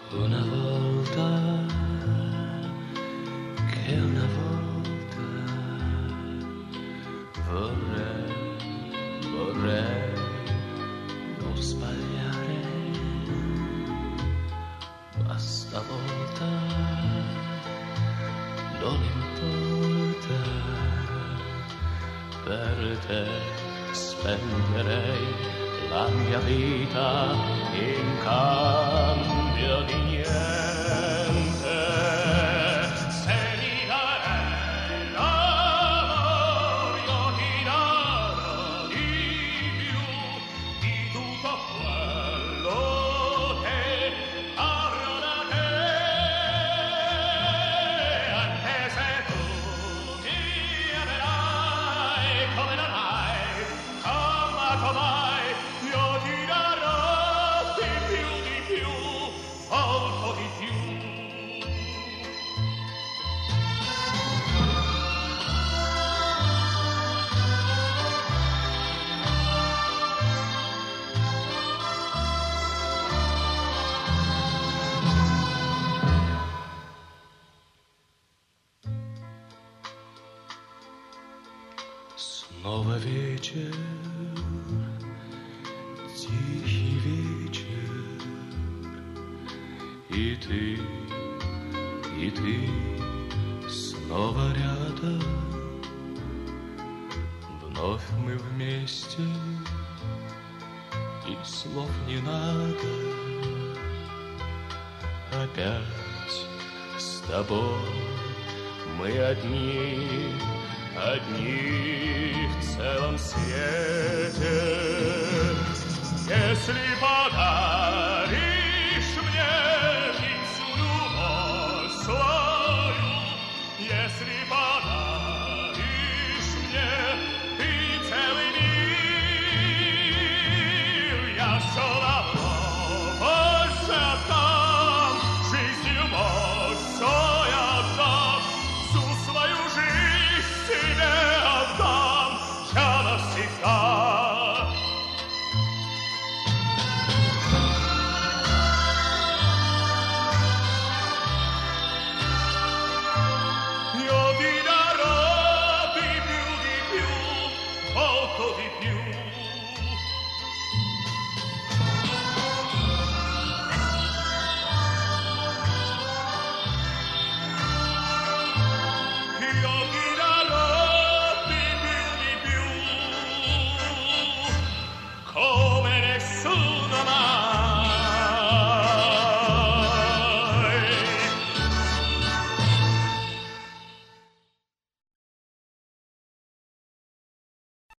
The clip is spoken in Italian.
Una volta, che una volta vorrei non sbagliare, ma stavolta non importa, per te spenderei la mia vita in cambio di niente. Se mi darai l'amore, io ti darò di più di tutto quello che avrò da te, anche se tu mi amerai come non hai amato mai. Io ti darò di più, molto di più. Снова вечер, тихий вечер, и ты снова рядом. Вновь мы вместе, и слов не надо. Опять с тобой мы одни в целом свете.